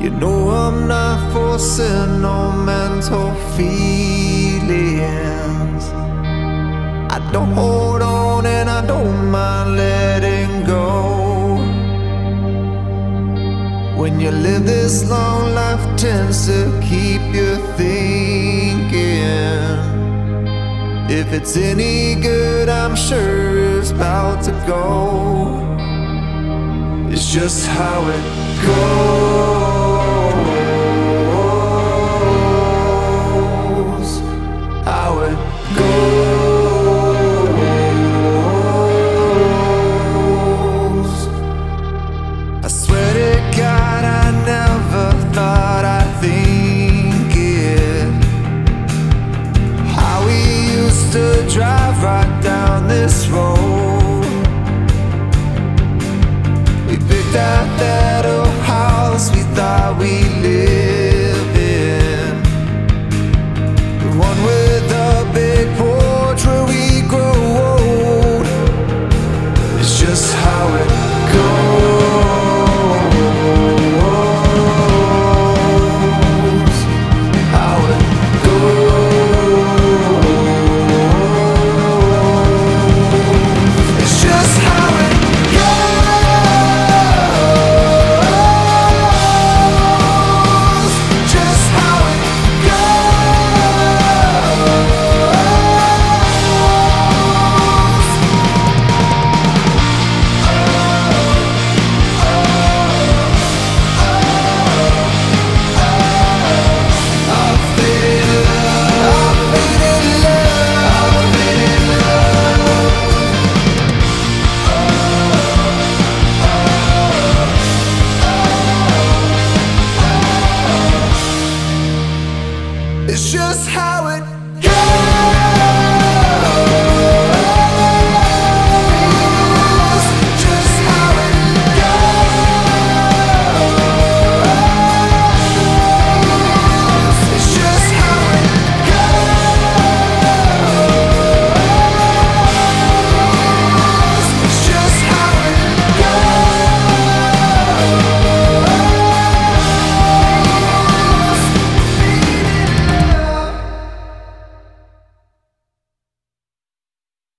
You know I'm not forcing no mental feelings. I don't hold on and I don't mind letting go. When you live this long, life tends to keep you thinking. If it's any good, I'm sure it's about to go. It's just how it goes. How it goes. I swear to God, I never thought I'd think it. How we used to drive right down this road. We picked out that old house we thought we lived in, the one with the big porch where we grow old. It's just how it goes. How it goes. It's just how it goes. Just how it It's just how it goes.